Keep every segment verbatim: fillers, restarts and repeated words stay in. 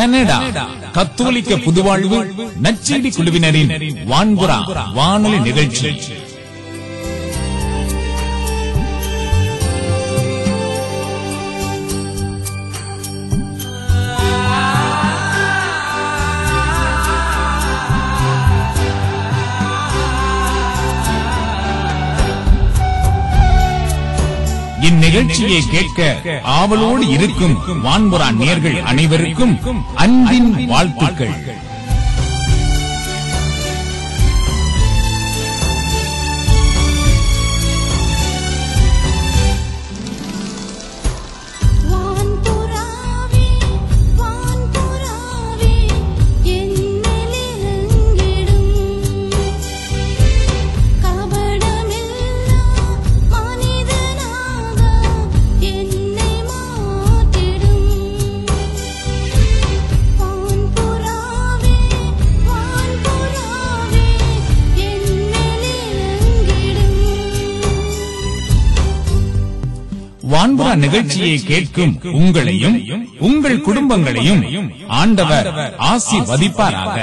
Canada கத்தோலிக்க புதுவாழ்வு நற்செய்தி குழுவினரின் வான்புறா வானொலி நிகழ்ச்சி. இந்நிகழ்ச்சியை கேட்க ஆவலோடு இருக்கும் வான்புறா நேயர்கள் அனைவருக்கும் அன்பின் வாழ்த்துக்கள். வான்புறா நிகழ்ச்சியை கேட்கும் உங்களையும் உங்கள் குடும்பங்களையும் ஆண்டவர் ஆசீர்வதிப்பாராக.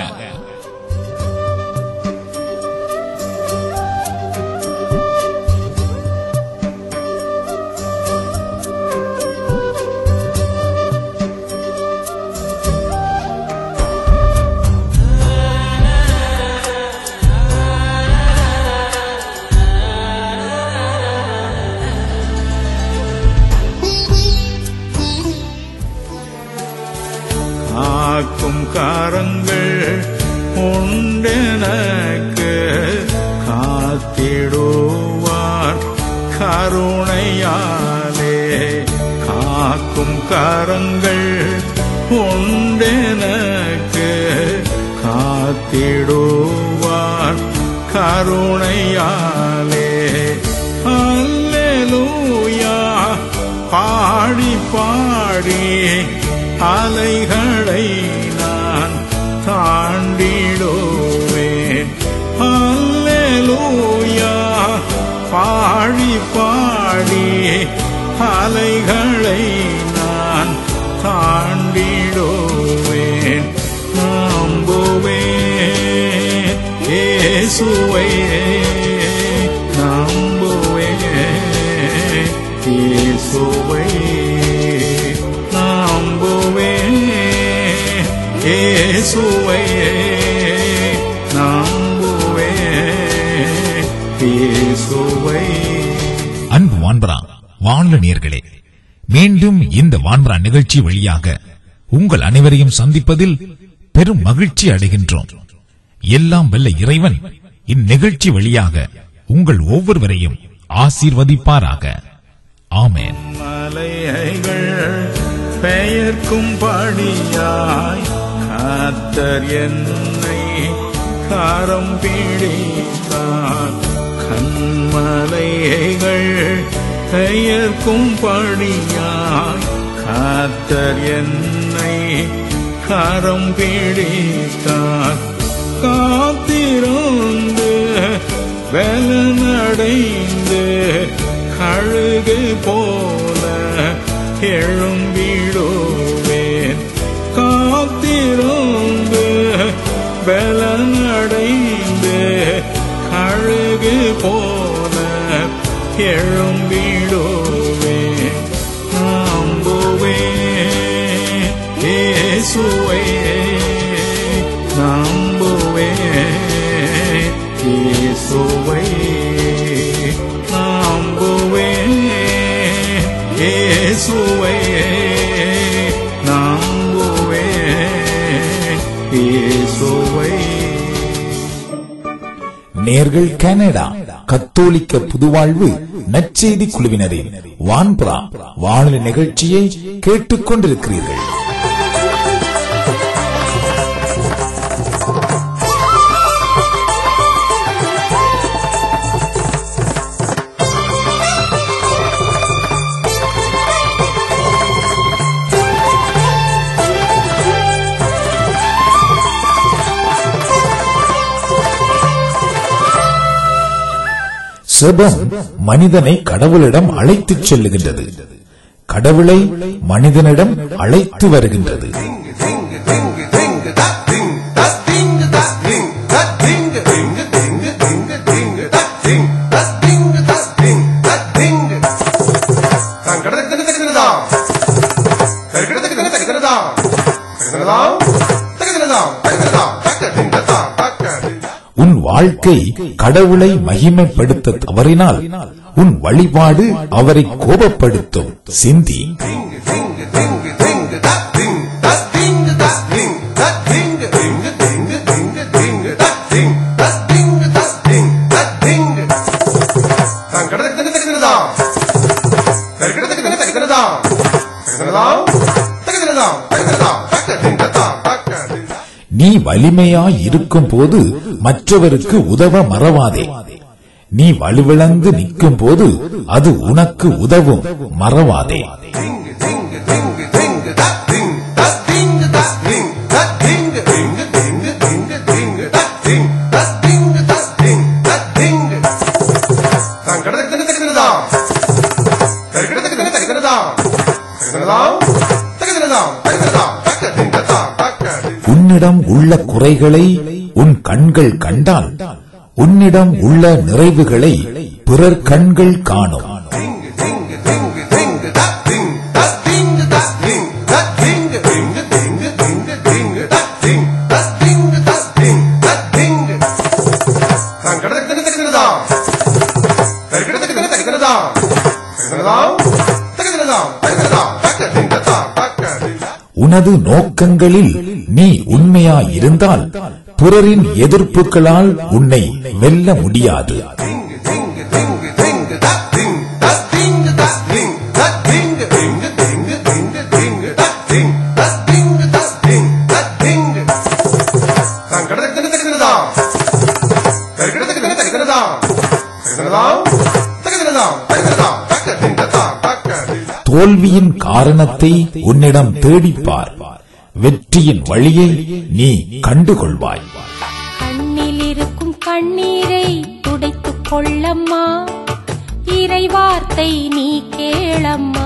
காக்கும் கரங்கள் உண்டெனக்கு காத்திடுவார் கருணையாலே. காக்கும் கரங்கள் உண்டெனக்கு காத்திடுவார் கருணையாலே. அல்லேலூயா பாடி பாடி அலைகளை நான் தாண்டிடுவேன். அல்லேலூயா பாடி பாடி அலைகளை நான் தாண்டிடுவேன். நம்புவேன் இயேசுவை, நம்புவேன் இயேசுவை, இயேசுவை நம்புவேன் இயேசுவை. அன்பு வான்புறா வானொலி நேயர்களே, மீண்டும் இந்த வான்புறா நிகழ்ச்சி வழியாக உங்கள் அனைவரையும் சந்திப்பதில் பெரும் மகிழ்ச்சி அடைகின்றோம். எல்லாம் வல்ல இறைவன் இந்நிகழ்ச்சி வழியாக உங்கள் ஒவ்வொருவரையும் ஆசீர்வதிப்பாராக. ஆமென். மலைகள் பெயர்க்கும் படியாய் கர்த்தர் என்னை கரம் பிடித்தார். கண்மலைகள் பெயர்க்கும் படியாய் கர்த்தர் என்னை கரம் பிடித்தார். காத்திருந்து வெலனடைந்து கழுகு போல எழும்பிடுவேன். காத்திருந்து வெலனடைந்து கழுகு போல எழும்பிடுவேன். நம்புவேன் இயேசுவை, நம்புவேன் இயேசுவை, நம்புவேன் இயேசுவை, நம்புவேன் இயேசுவை. நேர்கள் கனடா கத்தோலிக்க புதுவாழ்வு நற்செய்தி குழுவினரின் வான்புறா வானொலி நிகழ்ச்சியை கேட்டுக் கொண்டிருக்கிறீர்கள். செபம் மனிதனை கடவுளிடம் அழைத்துச் செல்லுகின்றது, கடவுளை மனிதனிடம் அழைத்து வருகின்றது. வாழ்க்கை கடவுளை மகிமைப்படுத்த தவறினால் உன் வழிபாடு அவரை கோபப்படுத்தும். சிந்தி. நீ வலிமையாய் இருக்கும் போது மற்றவருக்கு உதவ மறவாதே. நீ வலுவிழந்து நிற்கும் போது அது உனக்கு உதவும், மறவாதே. உன்னிடம் உள்ள குறைகளை உன் கண்கள் கண்டால் உன்னிடம் உள்ள நிறைவுகளை பிறர் கண்கள் காணும். உனது நோக்கங்களில் நீ உண்மையாயிருந்தால் பிறரின் எதிர்ப்புகளால் உன்னை வெல்ல முடியாது. தோல்வியின் காரணத்தை உன்னிடம் தேடிப்பார், வெற்றியின் வழியை நீ கண்டுகொள்வாய். கண்ணில் இருக்கும் கண்ணீரை துடைத்துக் கொள்ளம்மா, இறைவார்த்தை நீ கேளம்மா.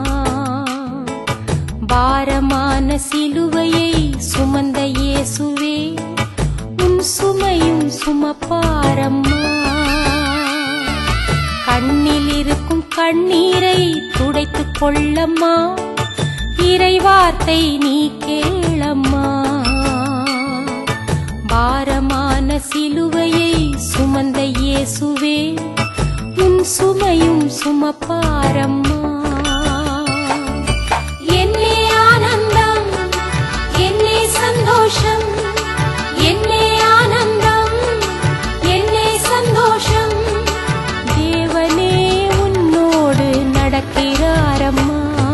பாரமான சிலுவையை சுமந்த இயேசுவே, உன் சுமையும் சுமப்பாரம்மா. கண்ணில் இருக்கும் கண்ணீரை துடைத்துக் கொள்ளம்மா, இறைவார்த்தை நீ கேளம்மா. பாரமான சிலுவையை சுமந்த இயேசுவே, உன் சுமையும் சுமப்பாரம்மா. என்னே ஆனந்தம், என்னே சந்தோஷம், என்னே ஆனந்தம், என்னே சந்தோஷம், தேவனே உன்னோடு நடக்கிறாரம்மா.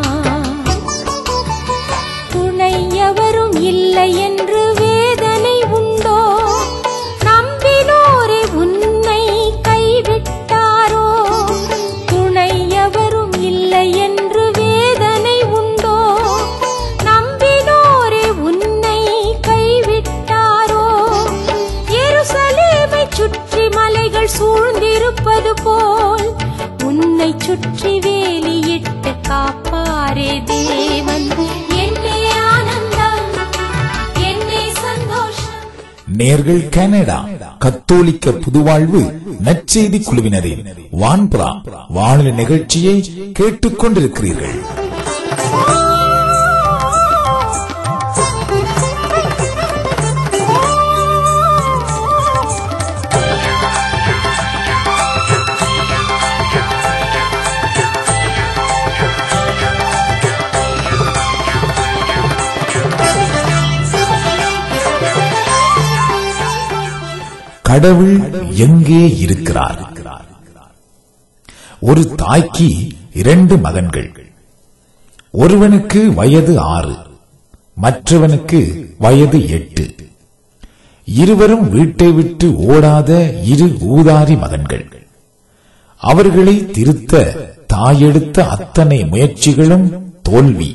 துணையவரும் இல்லை என்று வேதனை உண்டோ, நம்பினோரே உன்னை கைவிட்டாரோ. துணையவரும் இல்லை என்று வேதனை உண்டோ, நம்பினோரே உன்னை கைவிட்டாரோ. எருசலேமை சுற்றி மலைகள் சூழ்ந்திருப்பது போல் உன்னை சுற்றி வேலியிட்டு காப்பாரே தேவன். என்னே ஆனந்தம், என்னே சந்தோஷம். நேர்கள் கனடா கத்தோலிக்க புதுவாழ்வு நற்செய்தி குழுவினரின் வான்புறா வானொலி நிகழ்ச்சியை கேட்டுக் கொண்டிருக்கிறீர்கள். கடவுள் எங்கே இருக்கிறார்? ஒரு தாய்க்கு இரண்டு மகன்கள். ஒருவனுக்கு வயது ஆறு, மற்றவனுக்கு வயது எட்டு. இருவரும் வீட்டை விட்டு ஓடாத இரு ஊதாரி மகன்கள். அவர்களை திருத்த தாயெடுத்த அத்தனை முயற்சிகளும் தோல்வி.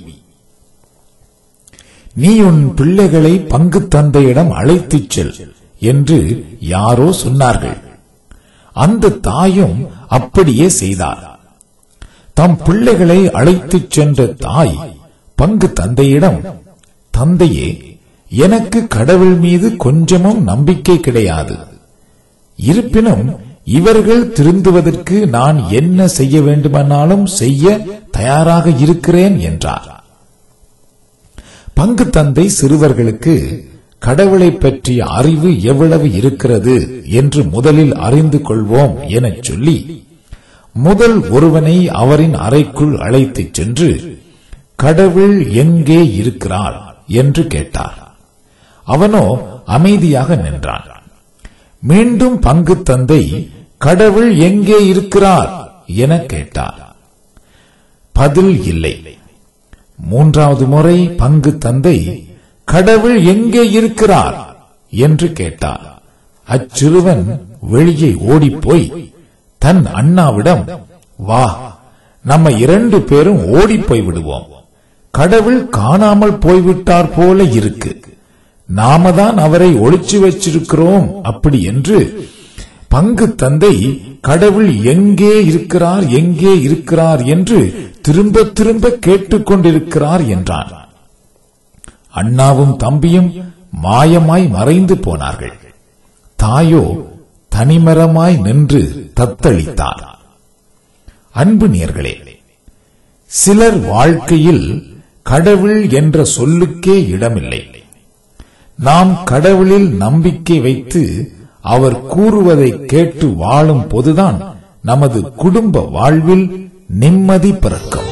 நீ உன் பிள்ளைகளை பங்கு தந்தையிடம் அழைத்துச் செல் என்று யாரோ சொன்னார்கள். அந்த தாயும் அப்படியே செய்தார். தம் பிள்ளைகளை அழைத்துச் சென்ற தாய் பங்கு தந்தையிடம், தந்தையே, எனக்கு கடவுள் மீது கொஞ்சமும் நம்பிக்கை கிடையாது. இருப்பினும் இவர்கள் திருந்துவதற்கு நான் என்ன செய்ய வேண்டுமானாலும் செய்ய தயாராக இருக்கிறேன் என்றார். பங்கு தந்தை சிறுவர்களுக்கு கடவுளை பற்றிய அறிவு எவ்வளவு இருக்கிறது என்று முதலில் அறிந்து கொள்வோம் எனச் சொல்லி முதல் ஒருவனை அவரின் அறைக்குள் அழைத்துச் சென்று கடவுள் எங்கே இருக்கிறார் என்று கேட்டார். அவனோ அமைதியாக நின்றான். மீண்டும் பங்கு தந்தை கடவுள் எங்கே இருக்கிறார் என கேட்டார். பதில் இல்லை. மூன்றாவது முறை பங்கு தந்தை கடவுள் எங்கே இருக்கிறார் என்று கேட்டார். அச்சிறுவன் வெளியே ஓடிப்போய் தன் அண்ணாவிடம், வா, நம்ம இரண்டு பேரும் ஓடிப்போய் விடுவோம், கடவுள் காணாமல் போய்விட்டார் போல இருக்கு, நாம தான் அவரை ஒளிச்சு வச்சிருக்கிறோம் அப்படி என்று பங்கு தந்தை கடவுள் எங்கே இருக்கிறார் எங்கே இருக்கிறார் என்று திரும்ப திரும்ப கேட்டுக்கொண்டிருக்கிறார் என்றான். அண்ணாவும் தம்பியும் மாயமாய் மறைந்து போனார்கள். தாயோ தனிமரமாய் நின்று தத்தளித்தார். அன்பு நேயர்களே, சிலர் வாழ்க்கையில் கடவுள் என்ற சொல்லுக்கே இடமில்லை. நாம் கடவுளில் நம்பிக்கை வைத்து அவர் கூறுவதை கேட்டு வாழும் போதுதான் நமது குடும்ப வாழ்வில் நிம்மதி பிறக்கும்.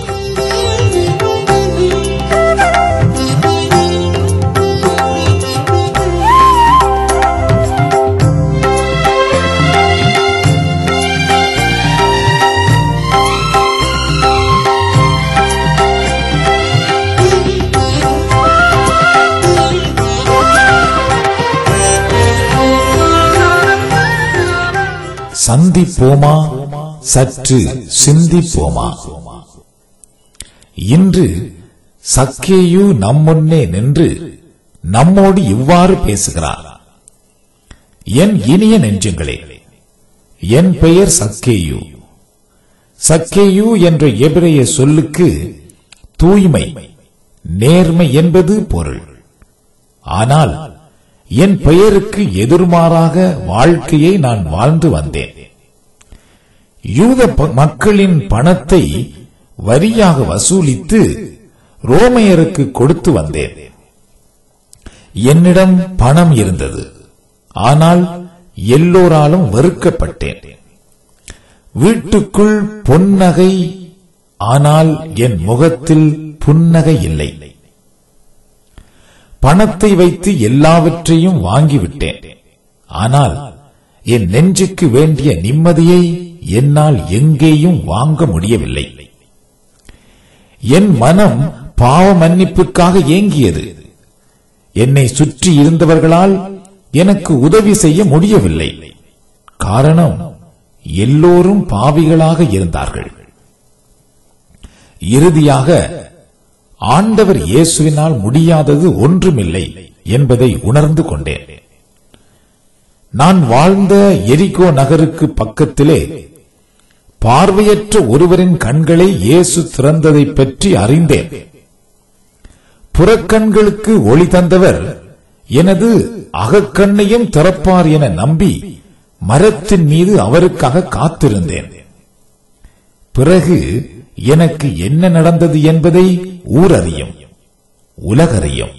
சந்திப்போமா, சற்று சிந்திப்போமா. இன்று சக்கேயு நம்முன்னே நின்று நம்மோடு இவ்வாறு பேசுகிறார். என் இனிய நெஞ்சங்களே, என் பெயர் சக்கேயு. சக்கேயு என்ற எபிரேய சொல்லுக்கு தூய்மை, நேர்மை என்பது பொருள். ஆனால் என் பெயருக்கு எதிர்மாறாக வாழ்க்கையை நான் வாழ்ந்து வந்தேன். யூத மக்களின் பணத்தை வரியாக வசூலித்து ரோமையருக்கு கொடுத்து வந்தேன். என்னிடம் பணம் இருந்தது, ஆனால் எல்லோராலும் வெறுக்கப்பட்டேன். வீட்டுக்குள் பொன்னகை, ஆனால் என் முகத்தில் புன்னகை இல்லை. பணத்தை வைத்து எல்லாவற்றையும் வாங்கிவிட்டேன், ஆனால் என் நெஞ்சுக்கு வேண்டிய நிம்மதியை என்னால் எங்கேயும் வாங்க முடியவில்லை. என் மனம் பாவ மன்னிப்புக்காக ஏங்கியது. என்னை சுற்றி இருந்தவர்களால் எனக்கு உதவி செய்ய முடியவில்லை. காரணம், எல்லோரும் பாவிகளாக இருந்தார்கள். இறுதியாக ஆண்டவர் இயேசுவினால் முடியாதது ஒன்றுமில்லை என்பதை உணர்ந்து கொண்டேன். நான் வாழ்ந்த எரிகோ நகருக்கு பக்கத்திலே பார்வையற்ற ஒருவரின் கண்களை இயேசு திறந்ததை பற்றி அறிந்தேன். புறக்கண்களுக்கு ஒளி தந்தவர் எனது அகக்கண்ணையும் திறப்பார் என நம்பி மரத்தின் மீது அவருக்காக காத்திருந்தேன். பிறகு எனக்கு என்ன நடந்தது என்பதை ஊரறியும், உலகறியும்.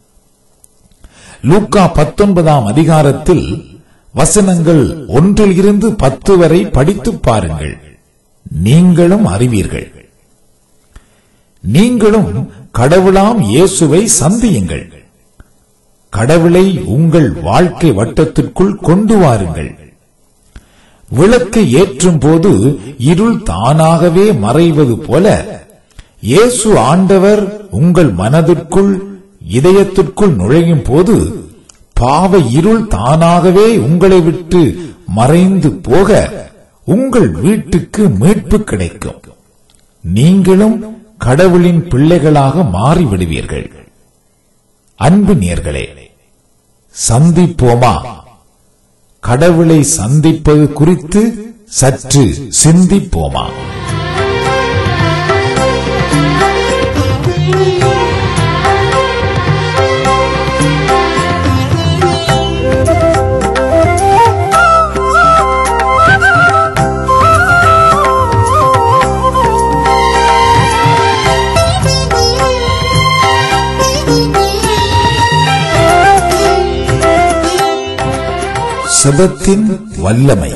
லூக்கா பத்தொன்பதாம் அதிகாரத்தில் வசனங்கள் ஒன்றில் இருந்து பத்து வரை படித்துப் பாருங்கள், நீங்களும் அறிவீர்கள். நீங்களும் கடவுளாம் இயேசுவை சந்தியுங்கள். கடவுளை உங்கள் வாழ்க்கை வட்டத்திற்குள் கொண்டு வாருங்கள். விளக்கை ஏற்றும் போது இருள் தானாகவே மறைவது போல இயேசு ஆண்டவர் உங்கள் மனதிற்குள், இதயத்திற்குள் நுழையும் போது பாவ இருள் தானாகவே உங்களை விட்டு மறைந்து போக உங்கள் வீட்டுக்கு மீட்பு கிடைக்கும். நீங்களும் கடவுளின் பிள்ளைகளாக மாறிவிடுவீர்கள். அன்பு நேயர்களே, சந்திப்போமா? கடவுளை சந்திப்பது குறித்து சற்று சிந்திப்போமா? செபத்தின் வல்லமை.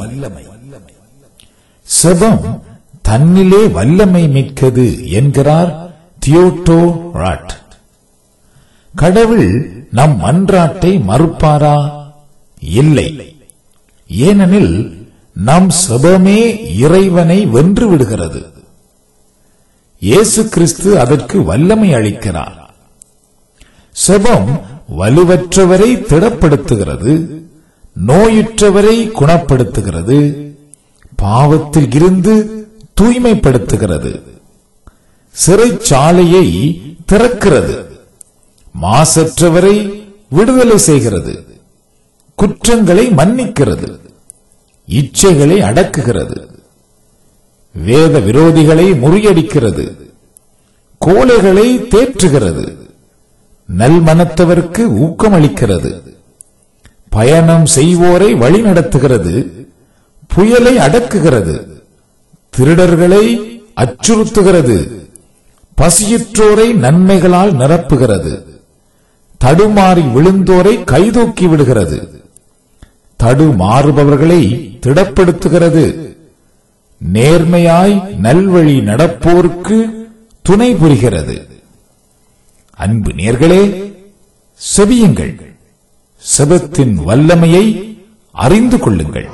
செபம் தன்னிலே வல்லமை மிக்கது என்கிறார் தியோடோ ராட். கடவுள் நம் மன்றாட்டை மறுப்பாரா? இல்லை. ஏனெனில் நம் செபமே இறைவனை வென்று விடுகிறது. இயேசு கிறிஸ்து அதற்கு வல்லமை அளிக்கிறார். செபம் வலுவற்றவரை திடப்படுத்துகிறது, நோயுற்றவரை குணப்படுத்துகிறது, பாவத்தில் இருந்து தூய்மைப்படுத்துகிறது, சிறைச்சாலையை திறக்கிறது, மாசற்றவரை விடுதலை செய்கிறது, குற்றங்களை மன்னிக்கிறது, இச்சைகளை அடக்குகிறது, வேத விரோதிகளை முறியடிக்கிறது, கோழைகளை தேற்றுகிறது, நல்மனத்தவருக்கு ஊக்கமளிக்கிறது, பயணம் செய்வோரை வழிநடத்துகிறது, புயலை அடக்குகிறது, திருடர்களை அச்சுறுத்துகிறது, பசியுற்றோரை நன்மைகளால் நிரப்புகிறது, தடுமாறி விழுந்தோரை கைதூக்கி விடுகிறது, தடுமாறுபவர்களை திடப்படுத்துகிறது, நேர்மையாய் நல்வழி நடப்போருக்கு துணை புரிகிறது. அன்பு நேயர்களே, செபியுங்கள், செபத்தின் வல்லமையை அறிந்து கொள்ளுங்கள்.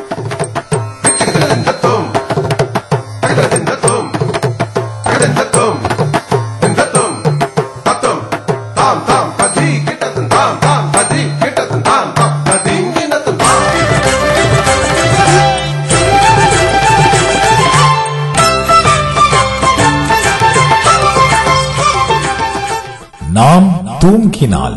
நாம் தூங்கினால்,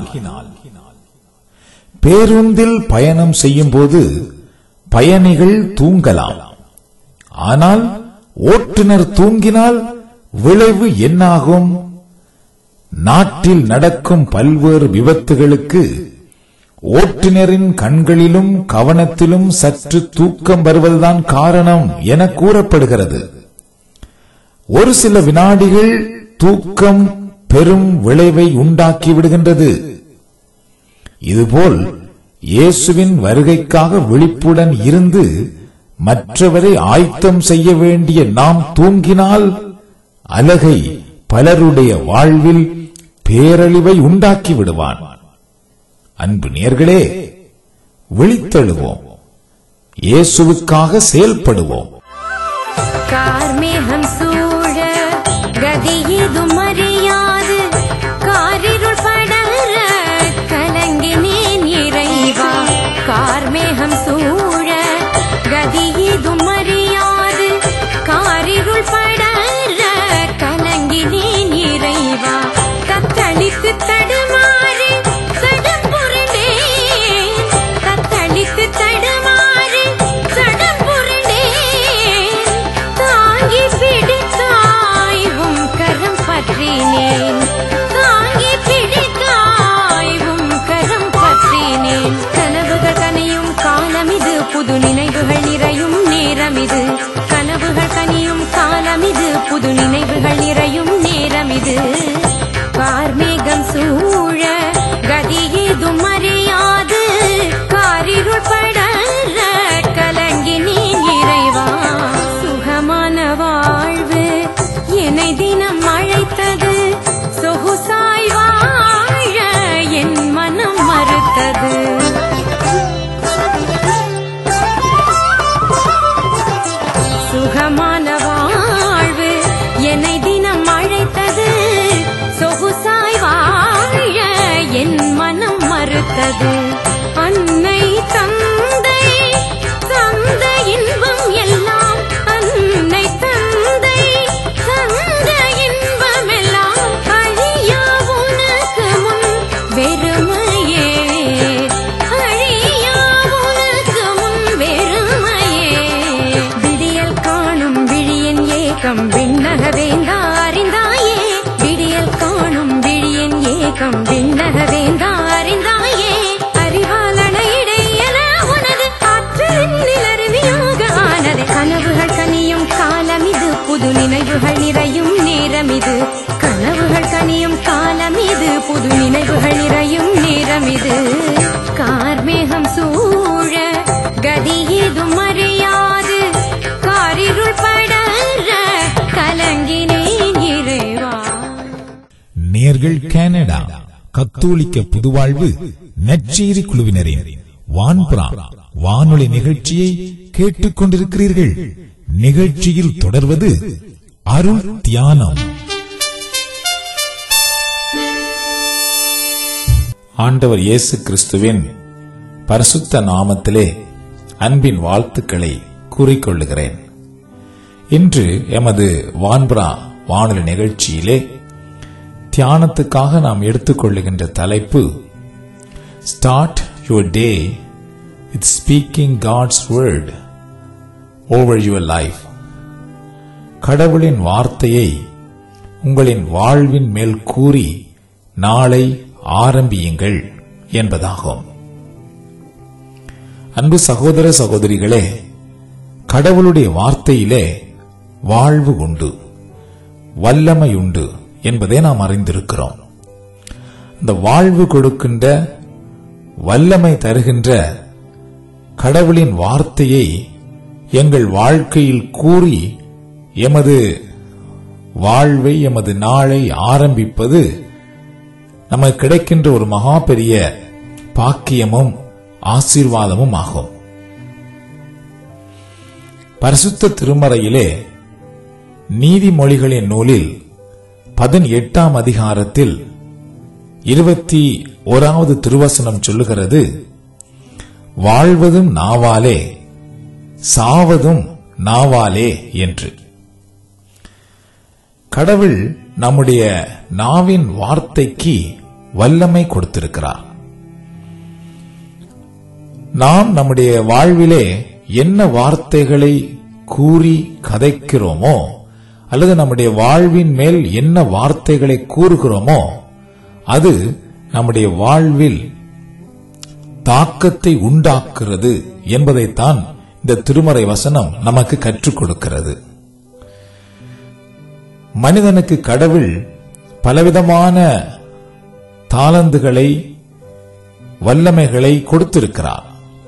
பேருந்தில் பயணம் செய்யும் போது பயணிகள் தூங்கலாம். ஆனால் ஓட்டுநர் தூங்கினால் விளைவு என்னாகும்? நாட்டில் நடக்கும் பல்வேறு விபத்துகளுக்கு ஓட்டுநரின் கண்களிலும் கவனத்திலும் சற்று தூக்கம் வருவதுதான் காரணம் என கூறப்படுகிறது. ஒரு சில வினாடிகள் தூக்கம் பெரும் விளைவை உண்டாக்கி விடுகின்றது. இதுபோல் இயேசுவின் வருகைக்காக விழிப்புடன் இருந்து மற்றவரை ஆயத்தம் செய்ய வேண்டிய நாம் தூங்கினால் அலகை பலருடைய வாழ்வில் பேரழிவை உண்டாக்கி விடுவான். அன்பு நேயர்களே, விழித்தெழுவோம், இயேசுவுக்காக செயல்படுவோம். கார்மேகம் சூழ கதியேதும் அறியாது காரிருள் படர கலங்கினேன் இறைவா. கார்மேகம் சூழ கதியேதும் அறியாது காரிருள் படர கலங்கினேன் இறைவா. தத்தளித்து தடுமாறு சடம் புரண்டேன், தத்தளித்து தடுமாறு சடம் புரண்டேன். தாங்கி பிடித்தாய்வும் கரம் பற்றினேன், தாங்கி பிடித்தாய்வும் கரம் பற்றினேன். கனவுகள் கனியும் காலமிது, புது நினைவுகள் நிறையும் நேரமிது. கனவுகள் கனியும் காலமிது, புது நினைவுகள் நிறையும் நேரமிது. கார்மேகம் சூழ கதியேதும் அறியாது காரிருள் படர கலங்கினேன் இறைவா. சுகமான வாழ்வு என்னை தினம் அழைத்தது, சொகுசாய் வாழ என் மனம் மறுத்தது. சுகமான வாழ்வு என்னை தினம் அழைத்தது, சொகுசாய் வாழ என் மனம் மறுத்தது. அன்னை தந்தை தந்த இன்பம் எல்லாம், அன்னை தந்தை தந்த இன்பம் எல்லாம் அழியா உனக்கு முன் வெறுமையே, அழியா உனக்கு முன் வெறுமையே. விடியல் காணும் விழியின் ஏக்கம் விண்ணக வேந்தா அறிந்தாயே, விடியல் காணும் விழியின் ஏக்கம் விண்ணக வேந்தா அறிந்தாயே. அறிவாளன இடையென உனது ஆற்றலில் அருவியாக ஆனது. கனவுகள் கனியும் காலமிது, புது நினைவுகள் நிறையும் நேரமிது. கனவுகள் கனியும் காலமிது, புது நினைவுகள் நிறையும் நேரமிது. கார்மேகம் சூழ கதி ஏதும் அறியாது காரிருள் படர கலங்கினேன் இறைவா. நேர்கள் கனடா கத்தோலிக்க புதுவாழ்வு நற்செய்தி குழுவினரின் வான்புறா வானொலி நிகழ்ச்சியை கேட்டுக் கொண்டிருக்கிறீர்கள். நிகழ்ச்சியில் தொடர்வது அருள் தியானம். ஆண்டவர் இயேசு கிறிஸ்துவின் பரிசுத்த நாமத்திலே அன்பின் வாழ்த்துக்களை கூறிக்கொள்ளுகிறேன். இன்று எமது வான்புறா வானொலி நிகழ்ச்சியிலே தியானத்துக்காக நாம் எடுத்துக்கொள்ளுகின்ற தலைப்பு Start your day with speaking God's word over your life. கடவுளின் வார்த்தையை உங்களின் வாழ்வின் மேல் கூறி நாளை ஆரம்பியுங்கள் என்பதாகும். அன்பு சகோதர சகோதரிகளே, கடவுளுடைய வார்த்தையிலே வாழ்வு உண்டு, வல்லமை உண்டு என்பதை நாம் அறிந்திருக்கிறோம். இந்த வாழ்வு கொடுக்கின்ற, வல்லமை தருகின்ற கடவுளின் வார்த்தையை எங்கள் வாழ்க்கையில் கூறி எமது வாழ்வை, எமது நாளை ஆரம்பிப்பது நமக்கு கிடைக்கின்ற ஒரு மகா பெரிய பாக்கியமும் ஆசீர்வாதமும் ஆகும். பரிசுத்த திருமறையிலே நீதிமொழிகளின் நூலில் பதினெட்டாம் அதிகாரத்தில் இருபத்தி ஓராவது திருவசனம் சொல்லுகிறது, வாழ்வதும் நாவாலே சாவதும் நாவாலே என்று. கடவுள் நம்முடைய நாவின் வார்த்தைக்கு வல்லமை கொடுத்திருக்கிறார். நாம் நம்முடைய வாழ்விலே என்ன வார்த்தைகளை கூறி கதைக்கிறோமோ, அல்லது நம்முடைய வாழ்வின் மேல் என்ன வார்த்தைகளை கூறுகிறோமோ, அது நம்முடைய வாழ்வில் தாக்கத்தை உண்டாக்குகிறது என்பதைத்தான் இந்த திருமறை வசனம் நமக்கு கற்றுக் கொடுக்கிறது. மனிதனுக்கு கடவுள் பலவிதமான தாளந்துகளை, வல்லமைகளை கொடுத்திருக்கிறார்.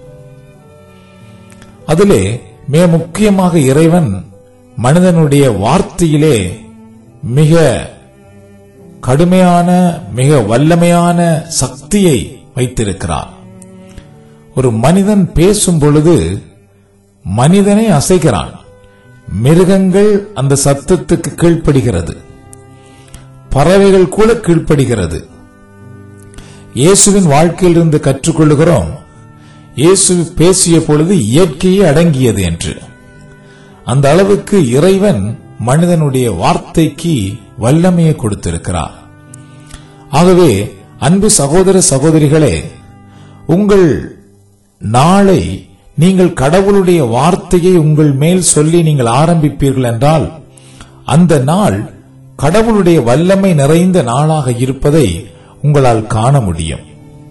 அதிலே மிக முக்கியமாக இறைவன் மனிதனுடைய வார்த்தையிலே மிக கடுமையான, மிக வல்லமையான சக்தியை வைத்திருக்கிறார். ஒரு மனிதன் பேசும் பொழுது மனிதனை அசைக்கிறான். மிருகங்கள் அந்த சத்தத்துக்கு கீழ்ப்படுகிறது, பறவைகள் கூட கீழ்ப்படுகிறது. இயேசுவின் வாழ்க்கையிலிருந்து கற்றுக்கொள்ளுகிறோம், இயேசு பேசிய பொழுது இயற்கையே அடங்கியது என்று. அந்த அளவுக்கு இறைவன் மனிதனுடைய வார்த்தைக்கு வல்லமையை கொடுத்திருக்கிறார். ஆகவே அன்பு சகோதர சகோதரிகளே, உங்கள் நாளை நீங்கள் கடவுளுடைய வார்த்தையை உங்கள் மேல் சொல்லி நீங்கள் ஆரம்பிப்பீர்கள் என்றால், அந்த நாள் கடவுளுடைய வல்லமை நிறைந்த நாளாக இருப்பதை உங்களால் காண முடியும்.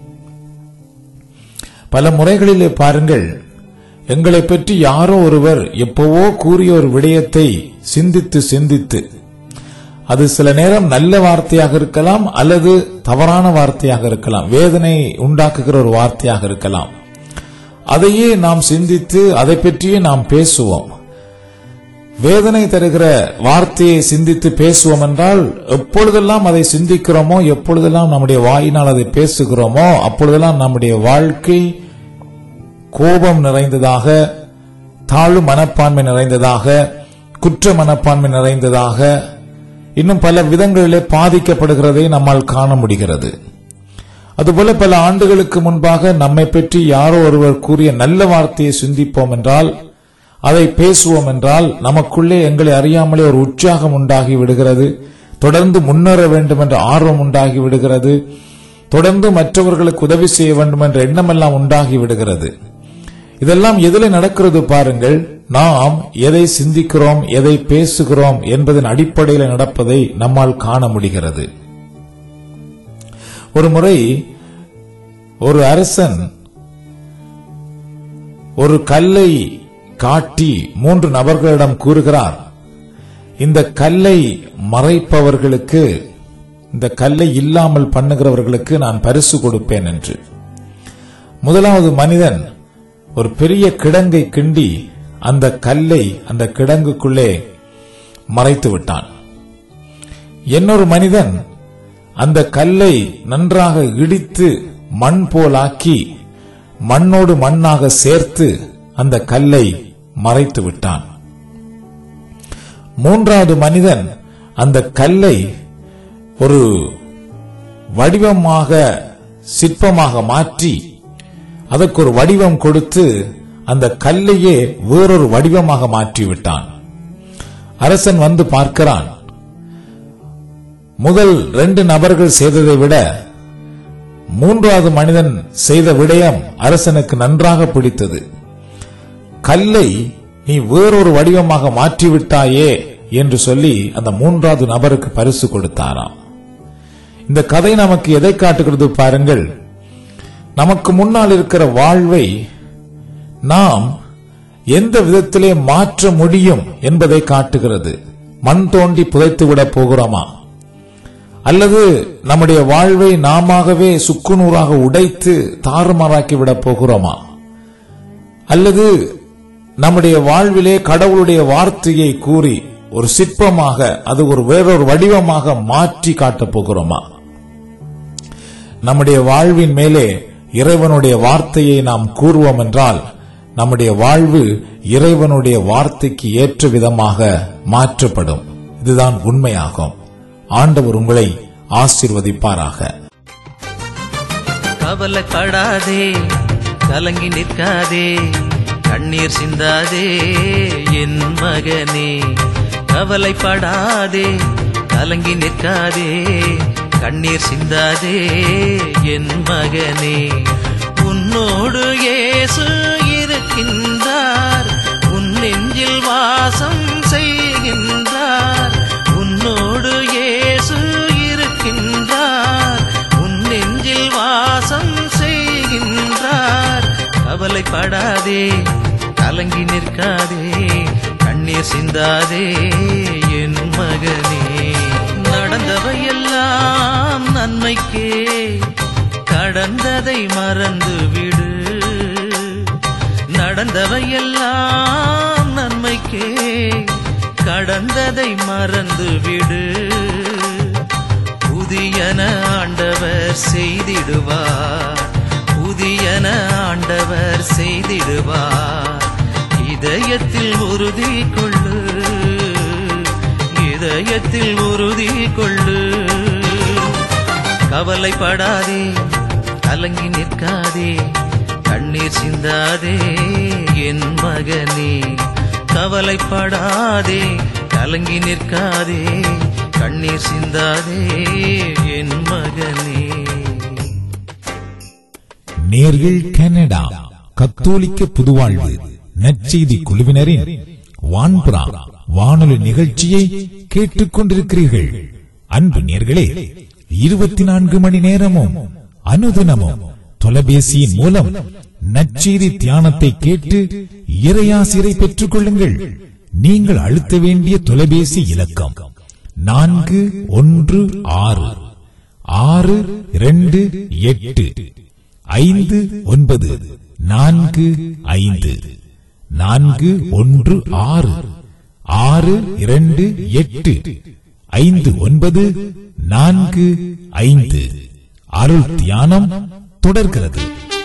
பல முறைகளிலே பாருங்கள், எங்களை பற்றி யாரோ ஒருவர் எப்பவோ கூறிய ஒரு விடயத்தை சிந்தித்து சிந்தித்து, அது சில நேரம் நல்ல வார்த்தையாக இருக்கலாம், அல்லது தவறான வார்த்தையாக இருக்கலாம், வேதனை உண்டாக்குகிற ஒரு வார்த்தையாக இருக்கலாம். அதையே நாம் சிந்தித்து அதை பற்றியே நாம் பேசுவோம். வேதனை தருகிற வார்த்தையை சிந்தித்து பேசுவோம் என்றால், எப்பொழுதெல்லாம் அதை சிந்திக்கிறோமோ, எப்பொழுதெல்லாம் நம்முடைய வாயினால் அதை பேசுகிறோமோ, அப்பொழுதெல்லாம் நம்முடைய வாழ்க்கை கோபம் நிறைந்ததாக, தாழ்வு மனப்பான்மை நிறைந்ததாக, குற்ற மனப்பான்மை நிறைந்ததாக, இன்னும் பல விதங்களிலே பாதிக்கப்படுகிறதை நம்மால் காண முடிகிறது. அதுபோல பல ஆண்டுகளுக்கு முன்பாக நம்மை பற்றி யாரோ ஒருவர் கூறிய நல்ல வார்த்தையை சிந்திப்போம் என்றால், அதை பேசுவோம் என்றால், நமக்குள்ளே எங்களை அறியாமலே ஒரு உற்சாகம் உண்டாகி விடுகிறது. தொடர்ந்து முன்னேற வேண்டும் என்ற ஆர்வம் உண்டாகி விடுகிறது. தொடர்ந்து மற்றவர்களுக்கு உதவி செய்ய வேண்டும் என்ற எண்ணமெல்லாம் உண்டாகி விடுகிறது. இதெல்லாம் எதில் நடக்கிறது பாருங்கள், நாம் எதை சிந்திக்கிறோம், எதை பேசுகிறோம் என்பதன் அடிப்படையில் நடப்பதை நம்மால் காண முடிகிறது. ஒரு முறை ஒரு அரசன் ஒரு கல்லை காட்டி மூன்று நபர்களிடம் கூறுகிறார், இந்த கல்லை மறைப்பவர்களுக்கு, இந்த கல்லை இல்லாமல் பண்ணுகிறவர்களுக்கு நான் பரிசு கொடுப்பேன் என்று. முதலாவது மனிதன் ஒரு பெரிய கிடங்கை கிண்டி அந்த கல்லை அந்த கிடங்குக்குள்ளே மறைத்து விட்டான். இன்னொரு மனிதன் அந்த கல்லை நன்றாக இடித்து மண் போலாக்கி மண்ணோடு மண்ணாக சேர்த்து அந்த கல்லை மறைத்து விட்டான். மூன்றாவது மனிதன் அந்த கல்லை ஒரு வடிவமாக சிற்பமாக மாற்றி அதற்கு ஒரு வடிவம் கொடுத்து அந்த கல்லையே வேறொரு வடிவமாக மாற்றிவிட்டான். அரசன் வந்து பார்க்கிறான். முதல் ரெண்டு நபர்கள் செய்ததை விட மூன்றாவது மனிதன் செய்த விடயம் அரசனுக்கு நன்றாக பிடித்தது. கல்லை நீ வேறொரு வடிவமாக மாற்றிவிட்டாயே என்று சொல்லி அந்த மூன்றாவது நபருக்கு பரிசு கொடுத்தாராம். இந்த கதை நமக்கு எதை காட்டுகிறது பாருங்கள். நமக்கு முன்னால் இருக்கிற வாழ்வை நாம் எந்த விதத்திலே மாற்ற முடியும் என்பதை காட்டுகிறது. மண் தோண்டி புதைத்துவிடப் போகிறோமா, அல்லது நம்முடைய வாழ்வை நாமவே சுக்குநூறாக உடைத்து தாறுமாறாக்கி விடப் போகிறோமா, அல்லது நம்முடைய வாழ்விலே கடவுளுடைய வார்த்தையை கூறி ஒரு சிற்பமாக அது ஒரு வேறொரு வடிவமாக மாற்றி காட்டப் போகிறோமா? நம்முடைய வாழ்வின் மேலே இறைவனுடைய வார்த்தையை நாம் கூறுவோம் என்றால் நம்முடைய வாழ்வு இறைவனுடைய வார்த்தைக்கு ஏற்ற விதமாக மாற்றப்படும். இதுதான் உண்மையாகும். ஆண்டவர் உங்களை ஆசீர்வதிப்பாராக. கவலைப்படாதே, கலங்கி நிற்காதே, கண்ணீர் சிந்தாதே என் மகனே. கவலைப்படாதே, கலங்கி நிற்காதே, கண்ணீர் சிந்தாதே என் மகனே. உன்னோடு இயேசு இருக்கின்றார், உன் நெஞ்சில் வாசம் செய்கின்றார். உன்னோடு இயேசு இருக்கின்றார், உன் நெஞ்சில் வாசம் செய்கின்றார். கவலைப்படாதே, கலங்கி நிற்காதே, கண்ணீர் சிந்தாதே என் மகனே. நடந்தவையெல்லாம் நன்மைக்கே, கடந்ததை மறந்து விடு. நடந்தவையெல்லாம் நன்மைக்கே, கடந்ததை மறந்து விடு. புதியன ஆண்டவர் செய்திடுவார், புதியன ஆண்டவர் செய்திடுவார். இதயத்தில் உறுதி கொள்ளு, இதயத்தில் உறுதி கொள்ளு. கவலைப்படாதே, கலங்கி நிற்காதே, கண்ணீர் சிந்தாதே என் மகனே. கவலைப்படாதே, கலங்கி நிற்காதே, கண்ணீர் சிந்தாதே என் மகனே. நேர்கள் கனடா கத்தோலிக்க புதுவாழ்வு நற்செய்தி குழுவினரின் வான்புறா வானொலி நிகழ்ச்சியை கேட்டுக் கொண்டிருக்கிறீர்கள். அன்பு நேர்களே, இருபத்தி நான்கு மணி நேரமும் அனுதினமும் தொலைபேசியின் மூலம் நற்செய்தி தியானத்தை கேட்டு இறையாசிரை பெற்றுக் கொள்ளுங்கள். நீங்கள் அழுத்த வேண்டிய தொலைபேசி இலக்கம் நான்கு ஒன்று ஆறு ஆறு இரண்டு எட்டு ஐந்து ஒன்பது நான்கு ஐந்து நான்கு ஒன்று ஆறு ஆறு இரண்டு எட்டு ஐந்து ஒன்பது நான்கு ஐந்து. அருள் தியானம் தொடர்கிறது.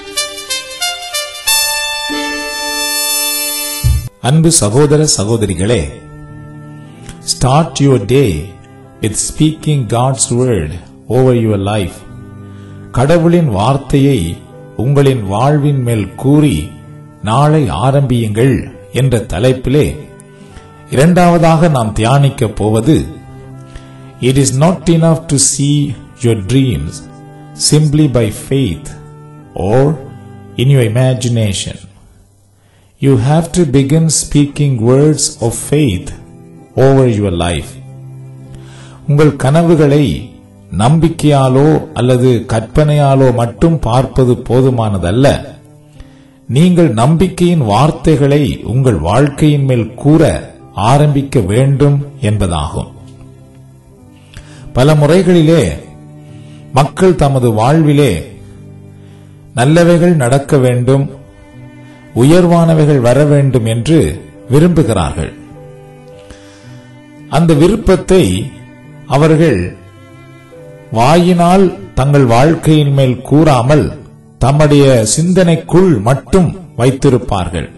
அன்பு சகோதர சகோதரிகளே, start your day with speaking God's word over your life. கடவுளின் வார்த்தையை உங்களின் வாழ்வின் மேல் கூறி நாளை ஆரம்பியுங்கள் என்ற தலைப்பிலே இரண்டாவதாக நாம் தியானிக்கப் போவது, It is not enough to see your dreams simply by faith or in your imagination. You have to begin speaking words of faith over your life. உங்கள் கனவுகளை நம்பிக்கையாலோ அல்லது கற்பனையாலோ மட்டும் பார்ப்பது போதுமானதல்ல. நீங்கள் நம்பிக்கையின் வார்த்தைகளை உங்கள் வாழ்க்கையின் மேல் கூற ஆரம்பிக்க வேண்டும் என்பதாகும். பல முறைகளிலே மக்கள் தமது வாழ்விலே நல்லவைகள் நடக்க வேண்டும், உயர்வானவைகள் வர வேண்டும் என்று விரும்புகிறார்கள். அந்த விருப்பத்தை அவர்கள் வாயினால் தங்கள் வாழ்க்கையின் மேல் கூறாமல் தம்முடைய சிந்தனைக்குள் மட்டும் வைத்திருப்பார்கள்.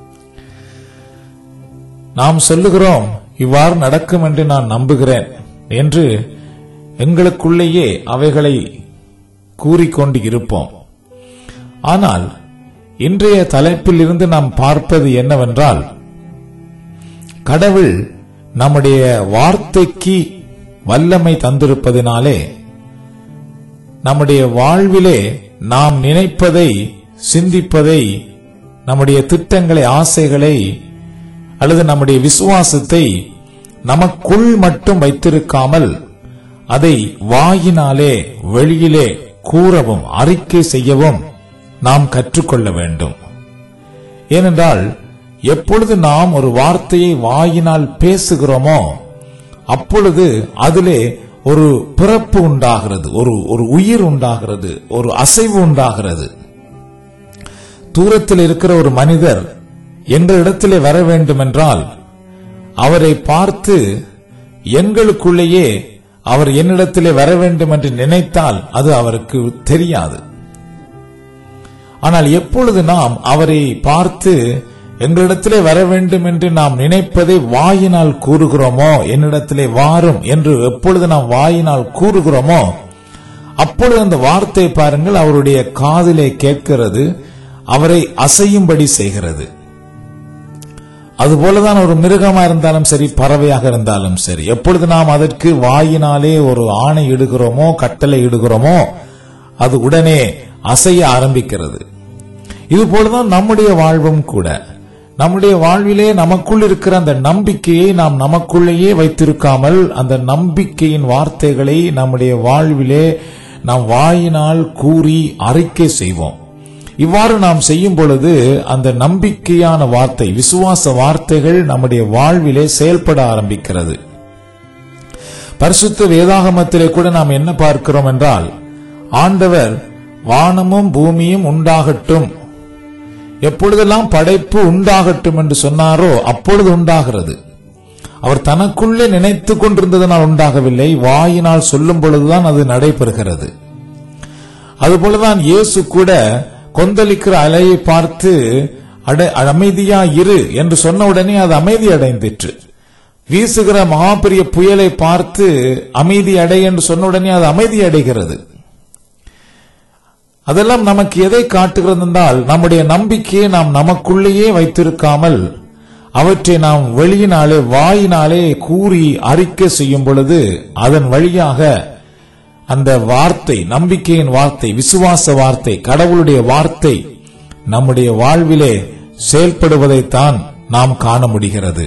நாம் சொல்லுகிறோம், இவ்வாறு நடக்கும் என்று நான் நம்புகிறேன் என்று எங்களுக்குள்ளேயே அவைகளை கூறிக்கொண்டு இருப்போம். ஆனால் இன்றைய தலைப்பில் இருந்து நாம் பார்ப்பது என்னவென்றால், கடவுள் நம்முடைய வார்த்தைக்கு வல்லமை தந்திருப்பதினாலே நம்முடைய வாழ்விலே நாம் நினைப்பதை, சிந்திப்பதை, நம்முடைய திட்டங்களை, ஆசைகளை அல்லது நம்முடைய விசுவாசத்தை நமக்குள் மட்டும் வைத்திருக்காமல் அதை வாயினாலே வெளியிலே கூறவும் அறிக்கை செய்யவும் நாம் கற்றுக்கொள்ள வேண்டும். ஏனென்றால் எப்பொழுது நாம் ஒரு வார்த்தையை வாயினால் பேசுகிறோமோ அப்பொழுது அதிலே ஒரு பிறப்பு உண்டாகிறது, ஒரு ஒரு உயிர் உண்டாகிறது, ஒரு அசைவு உண்டாகிறது. தூரத்தில் இருக்கிற ஒரு மனிதர் எங்களிடத்திலே வர வேண்டும் என்றால் அவரை பார்த்து எங்களுக்குள்ளேயே அவர் என்னிடத்திலே வர வேண்டும் என்று நினைத்தால் அது அவருக்கு தெரியாது. ஆனால் எப்பொழுது நாம் அவரை பார்த்து எங்களிடத்திலே வர வேண்டும் என்று நாம் நினைப்பதை வாயினால் கூறுகிறோமோ, என்னிடத்திலே வாரும் என்று எப்பொழுது நாம் வாயினால் கூறுகிறோமோ அப்பொழுது அந்த வார்த்தை பாருங்கள் அவருடைய காதிலே கேட்கிறது, அவரை அசையும்படி செய்கிறது. அதுபோலதான் ஒரு மிருகமா இருந்தாலும் சரி, பறவையாக இருந்தாலும் சரி, எப்பொழுது நாம் அதற்கு வாயினாலே ஒரு ஆணை இடுகிறோமோ, கட்டளை இடுகிறோமோ அது உடனே அசைய ஆரம்பிக்கிறது. இதுபோலதான் நம்முடைய வாழ்வும் கூட. நம்முடைய வாழ்விலே நமக்குள் இருக்கிற அந்த நம்பிக்கையை நாம் நமக்குள்ளேயே வைத்திருக்காமல் அந்த நம்பிக்கையின் வார்த்தைகளை நம்முடைய வாழ்விலே நாம் வாயினால் கூறி அறிக்கை செய்வோம். இவ்வாறு நாம் செய்யும் பொழுது அந்த நம்பிக்கையான வார்த்தை, விசுவாச வார்த்தைகள் நம்முடைய வாழ்விலே செயல்பட ஆரம்பிக்கிறது. பரிசுத்த வேதாகமத்திலே கூட நாம் என்ன பார்க்கிறோம் என்றால், ஆண்டவர் வானமும் பூமியும் உண்டாகட்டும், எப்பொழுதெல்லாம் படைப்பு உண்டாகட்டும் என்று சொன்னாரோ அப்பொழுது உண்டாகிறது. அவர் தனக்குள்ளே நினைத்துக் கொண்டிருந்ததனால் உண்டாகவில்லை, வாயினால் சொல்லும் பொழுதுதான் அது நடைபெறுகிறது. அதுபோலதான் இயேசு கூட கொந்தளிக்கிற அலையை பார்த்து அமைதியா இரு என்று சொன்ன உடனே அது அமைதி அடைந்திற்று. வீசுகிற மகாபெரிய புயலை பார்த்து அமைதி அடை என்று சொன்ன உடனே அது அமைதி அடைகிறது. அதெல்லாம் நமக்கு எதை காட்டுகிறது என்றால், நம்முடைய நம்பிக்கையை நாம் நமக்குள்ளேயே வைத்திருக்காமல் அவற்றை நாம் வெளியினாலே வாயினாலே கூறி அறிக்கை செய்யும் பொழுது அதன் வழியாக அந்த வார்த்தை, நம்பிக்கையின் வார்த்தை, விசுவாச வார்த்தை, கடவுளுடைய வார்த்தை நம்முடைய வாழ்விலே செயல்படுவதைத்தான் நாம் காண முடிகிறது.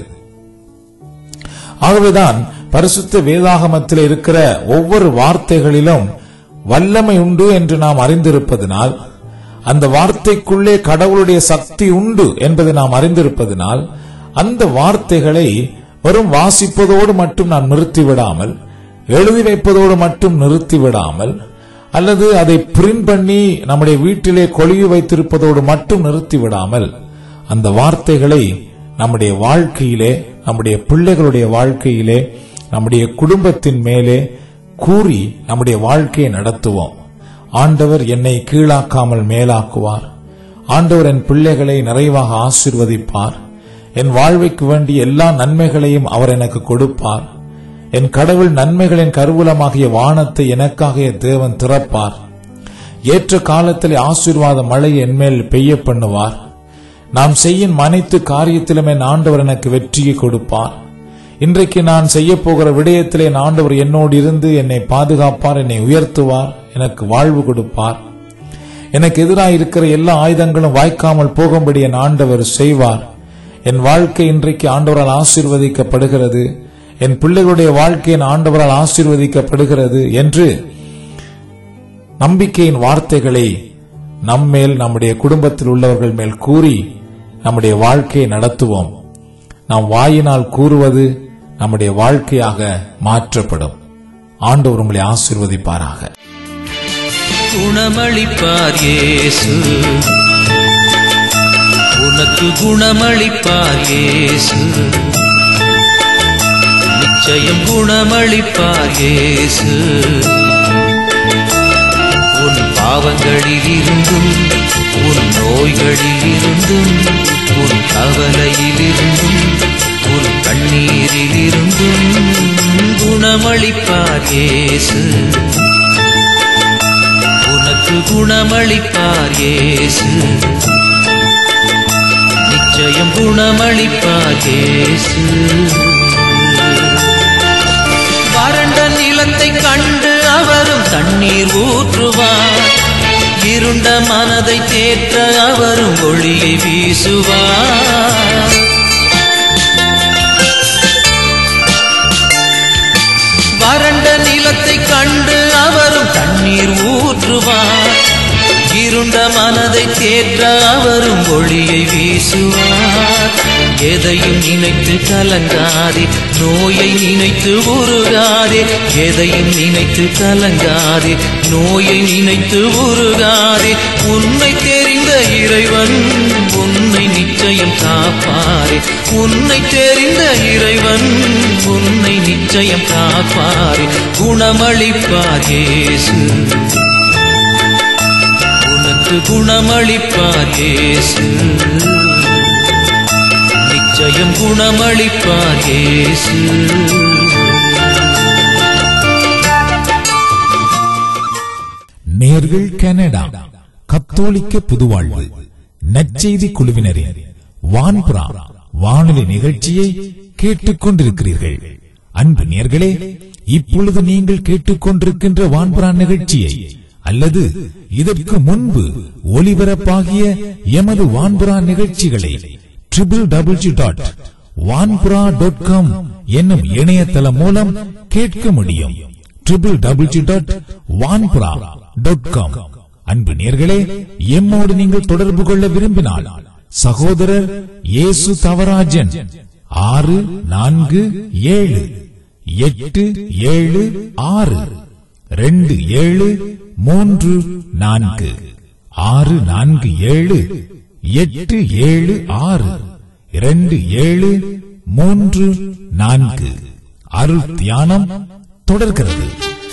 ஆகவேதான் பரிசுத்த வேதாகமத்தில் இருக்கிற ஒவ்வொரு வார்த்தைகளிலும் வல்லமை உண்டு என்று நாம் அறிந்திருப்பதனால், அந்த வார்த்தைக்குள்ளே கடவுளுடைய சக்தி உண்டு என்பதை நாம் அறிந்திருப்பதனால், அந்த வார்த்தைகளை வெறும் வாசிப்பதோடு மட்டும் நாம் நிறுத்திவிடாமல், எழுதி வைப்பதோடு மட்டும் நிறுத்திவிடாமல், அல்லது அதை பிரிண்ட் பண்ணி நம்முடைய வீட்டிலே கொழுவி வைத்திருப்பதோடு மட்டும் நிறுத்திவிடாமல், அந்த வார்த்தைகளை நம்முடைய வாழ்க்கையிலே, நம்முடைய பிள்ளைகளுடைய வாழ்க்கையிலே, நம்முடைய குடும்பத்தின் மேலே கூறி நம்முடைய வாழ்க்கையை நடத்துவோம். ஆண்டவர் என்னை கீழாக்காமல் மேலாக்குவார், ஆண்டவர் என் பிள்ளைகளை நிறைவாக ஆசீர்வதிப்பார், என் வாழ்வைக்கு வேண்டிய எல்லா நன்மைகளையும் அவர் எனக்கு கொடுப்பார், என் கடவுள் நன்மைகளின் கருவூலமாகிய வானத்தை எனக்காக தேவன் திறப்பார், ஏற்ற காலத்தில் ஆசீர்வாத மழை என்மேல் பெய்ய பண்ணுவார், நாம் செய்யும் அனைத்து காரியத்திலும் என் ஆண்டவர் எனக்கு வெற்றியை கொடுப்பார், இன்றைக்கு நான் செய்ய போகிற விடயத்திலே என் ஆண்டவர் என்னோடு இருந்து என்னை பாதுகாப்பார், என்னை உயர்த்துவார், எனக்கு வாழ்வு கொடுப்பார், எனக்கு எதிராக இருக்கிற எல்லா ஆயுதங்களும் வாய்க்காமல் போகும்படி என் ஆண்டவர் செய்வார், என் வாழ்க்கை இன்றைக்கு ஆண்டவரால் ஆசீர்வதிக்கப்படுகிறது, என் பிள்ளைகளுடைய வாழ்க்கையின் ஆண்டவரால் ஆசீர்வதிக்கப்படுகிறது என்று நம்பிக்கையின் வார்த்தைகளை நம்மேல், நம்முடைய குடும்பத்தில் உள்ளவர்கள் மேல் கூறி நம்முடைய வாழ்க்கையை நடத்துவோம். நாம் வாயினால் கூறுவது நம்முடைய வாழ்க்கையாக மாற்றப்படும். ஆண்டவர் உங்களை ஆசீர்வதிப்பாராக. குணமளிப்பார் இயேசு, உனக்கு குணமளிப்பார் இயேசு, நிச்சயம் குணமளிப்பார் இயேசு. உன் பாவங்களில் இருந்தும் உன் நோய்களில் இருந்தும் உன் கவலையில் இருந்தும் உன் கண்ணீரில் இருந்தும் குணமளிப்பார் இயேசு, உனக்கு குணமளிப்பார் இயேசு, நிச்சயம் குணமளிப்பார் இயேசு. வறண்ட நிலத்தை கண்டு அவரும் தண்ணீர் ஊற்றுவார், இருண்ட மனதை தேற்ற அவரும் ஒளியை வீசுவார். வறண்ட நிலத்தை கண்டு அவரும் தண்ணீர் ஊற்றுவார், இருண்ட மனதை தேற்ற அவரும் ஒளியை வீசுவார். எதையும் நினைத்து கலங்காதே, நோயை நினைத்து உருகாதே, எதையும் நினைத்து கலங்காதே, நோயை நினைத்து உருகாதே. உன்னை தெரிந்த இறைவன் உன்னை நிச்சயம் காப்பாரே, உன்னை தெரிந்த இறைவன் உன்னை நிச்சயம் காப்பாரே. குணமளிப்பார் இயேசு, உனக்கு குணமளிப்பார் இயேசு, நிச்சயம் குணமளிப்பார் இயேசு. நேர்கள் கனடா கத்தோலிக்க புதுவாழ்வு நற்செய்தி குழுவினரின் வான்புறா வானொலி நிகழ்ச்சியை கேட்டுக் கொண்டிருக்கிறீர்கள். அன்பு நேர்களே, இப்பொழுது நீங்கள் கேட்டுக்கொண்டிருக்கின்ற வான்புறா நிகழ்ச்சியை அல்லது இதற்கு முன்பு ஒலிபரப்பாகிய எமது வான்புறா நிகழ்ச்சிகளை triple W dot Vanpura dot com என்னும் இணையதளம் மூலம் கேட்க முடியும். Triple W dot Vanpura dot com. அன்பு நேர்களே, எம்மோடு நீங்கள் தொடர்பு கொள்ள விரும்பினால் சகோதரர் இயேசு தவராஜன் ஆறு நான்கு ஏழு எட்டு ஏழு ஆறு ரெண்டு ஏழு மூன்று நான்கு ஆறு நான்கு ஏழு எட்டு ஏழு ஆறு இரண்டு ஏழு மூன்று நான்கு. அருள் தியானம் தொடர்கிறது.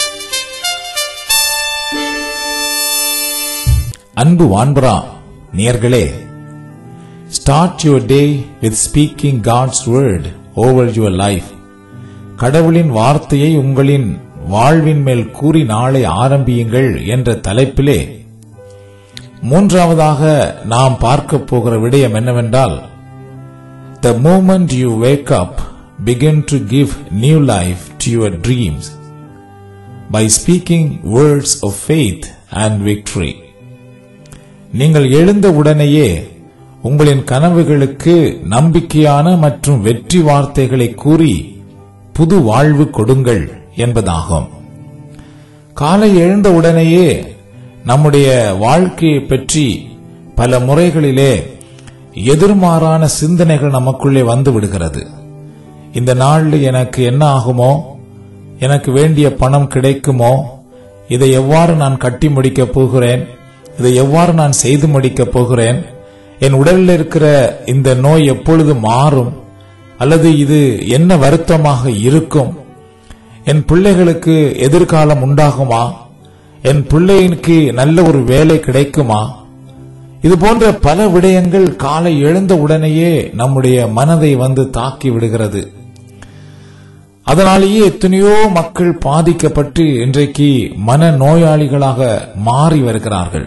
அன்பு வான்புறா நேயர்களே, start your day with speaking God's word over your life. கடவுளின் வார்த்தையை உங்களின் வாழ்வின் மேல் கூறி நாளை ஆரம்பியுங்கள் என்ற தலைப்பிலே மூன்றாவதாக நாம் பார்க்க போகிற விடயம் என்னவென்றால், the moment you wake up, begin to give new life to your dreams by speaking words of faith and victory. நீங்கள் எழுந்த உடனேயே உங்களின் கனவுகளுக்கு நம்பிக்கையான மற்றும் வெற்றி வார்த்தைகளை கூறி புது வாழ்வு கொடுங்கள் என்பதாகும். காலை எழுந்த உடனேயே நம்முடைய வாழ்க்கையை பற்றி பல முறைகளிலே எதிர்மாறான சிந்தனைகள் நமக்குள்ளே வந்து விடுகிறது. இந்த நாளில் எனக்கு என்ன ஆகுமோ, எனக்கு வேண்டிய பணம் கிடைக்குமோ, இதை எவ்வாறு நான் கட்டி முடிக்கப் போகிறேன், இதை எவ்வாறு நான் செய்து முடிக்கப் போகிறேன், என் உடலில் இருக்கிற இந்த நோய் எப்பொழுது மாறும், அல்லது இது என்ன வருத்தமாக இருக்கும், என் பிள்ளைகளுக்கு எதிர்காலம் உண்டாகுமா, என் பிள்ளைக்கு நல்ல ஒரு வேலை கிடைக்குமா, இது போன்ற பல விடயங்கள் காலை எழுந்த உடனேயே நம்முடைய மனதை வந்து தாக்கி விடுகிறது. அதனாலேயே எத்தனையோ மக்கள் பாதிக்கப்பட்டு இன்றைக்கு மன நோயாளிகளாக மாறி வருகிறார்கள்.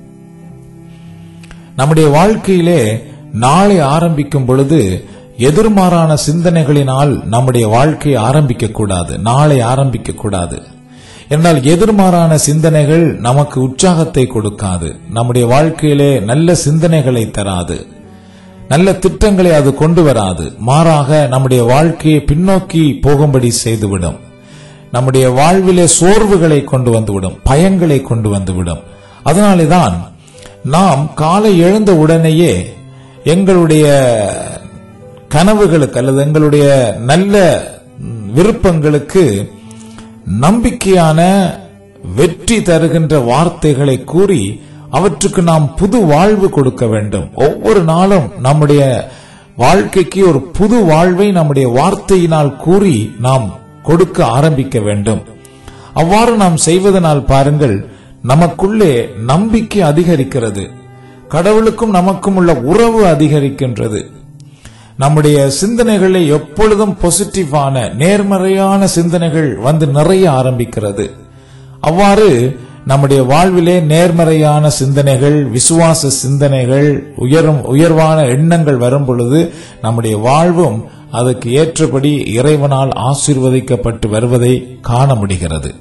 நம்முடைய வாழ்க்கையிலே நாளை ஆரம்பிக்கும் பொழுது எதிர்மாறான சிந்தனைகளினால் நம்முடைய வாழ்க்கையை ஆரம்பிக்க கூடாது, நாளை ஆரம்பிக்க கூடாது. என்றால் எதிர்மாறான சிந்தனைகள் நமக்கு உற்சாகத்தை கொடுக்காது, நம்முடைய வாழ்க்கையிலே நல்ல சிந்தனைகளை தராது, நல்ல திட்டங்களை அது கொண்டு வராது. மாறாக நம்முடைய வாழ்க்கையை பின்னோக்கி போகும்படி செய்துவிடும். நம்முடைய வாழ்விலே சோர்வுகளை கொண்டு வந்துவிடும், பயங்களை கொண்டு வந்துவிடும். அதனாலேதான் நாம் காலை எழுந்த உடனேயே எங்களுடைய கனவுகளுக்கு அல்லது எங்களுடைய நல்ல விருப்பங்களுக்கு நம்பிக்கையான வெற்றி தருகின்ற வார்த்தைகளை கூறி அவற்றுக்கு நாம் புது வாழ்வு கொடுக்க வேண்டும். ஒவ்வொரு நாளும் நம்முடைய வாழ்க்கைக்கு ஒரு புது வாழ்வை நம்முடைய வார்த்தையினால் கூறி நாம் கொடுக்க ஆரம்பிக்க வேண்டும். அவ்வாறு நாம் செய்வதனால் பாருங்கள், நமக்குள்ளே நம்பிக்கை அதிகரிக்கிறது, கடவுளுக்கும் நமக்கும் உள்ள உறவு அதிகரிக்கின்றது. நம்முடைய சிந்தனைகளை எப்பொழுதும் பாசிட்டிவான நேர்மறையான சிந்தனைகள் வந்து நிறைய ஆரம்பிக்கிறது. அவ்வாறு நம்முடைய வாழ்விலே நேர்மறையான சிந்தனைகள், விசுவாச சிந்தனைகள், உயரும் உயர்வான எண்ணங்கள் வரும் பொழுது நம்முடைய வாழ்வும் அதற்கு ஏற்றபடி இறைவனால் ஆசீர்வதிக்கப்பட்டு வருவதை காண முடிகிறது.